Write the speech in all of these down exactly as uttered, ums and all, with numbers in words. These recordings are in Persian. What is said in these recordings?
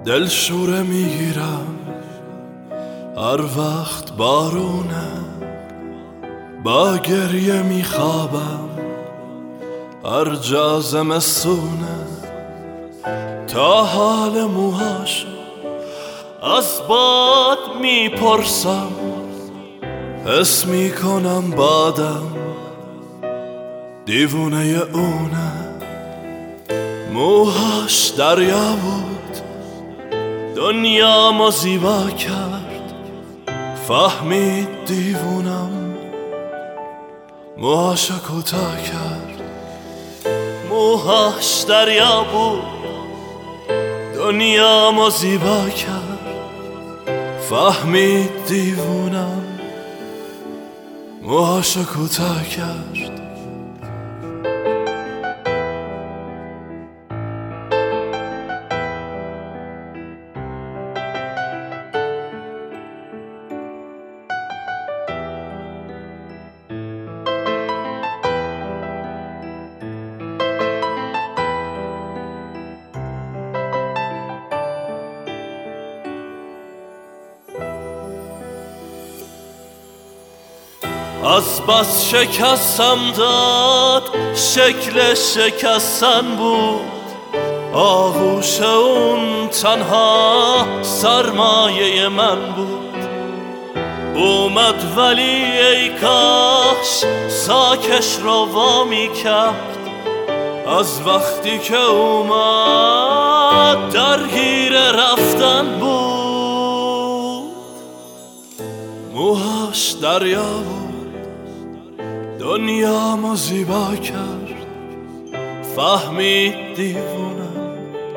دل شوره میگیرم هر وقت بارونه، با گریه میخوابم هر جا زمستونه. تا حال موهاشو از باد میپرسم، حس میکنم بادم دیوونه اونه. موهاش دریا بود دنیامو زیبا کرد، فهمید دیوونم موهاشو کوتاه کرد. موهاش دریا بود دنیامو زیبا کرد، فهمید دیوونم موهاشو کوتاه کرد. از بس شکستم داد شکل شکستن بود، آغوش اون تنها سرمایه من بود. اومد ولی ای کاش ساکش رو وا می کرد، از وقتی که اومد درگیر رفتن بود. موهاش دریا بود دنیامو زیبا کرد، فهمید دیوونم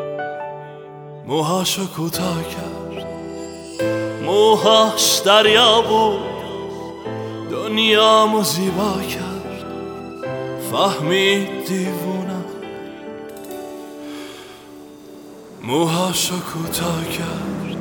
موهاشو کوتاه کرد. موهاش دریا بود دنیامو زیبا کرد، فهمید دیوونم موهاشو کوتاه کرد.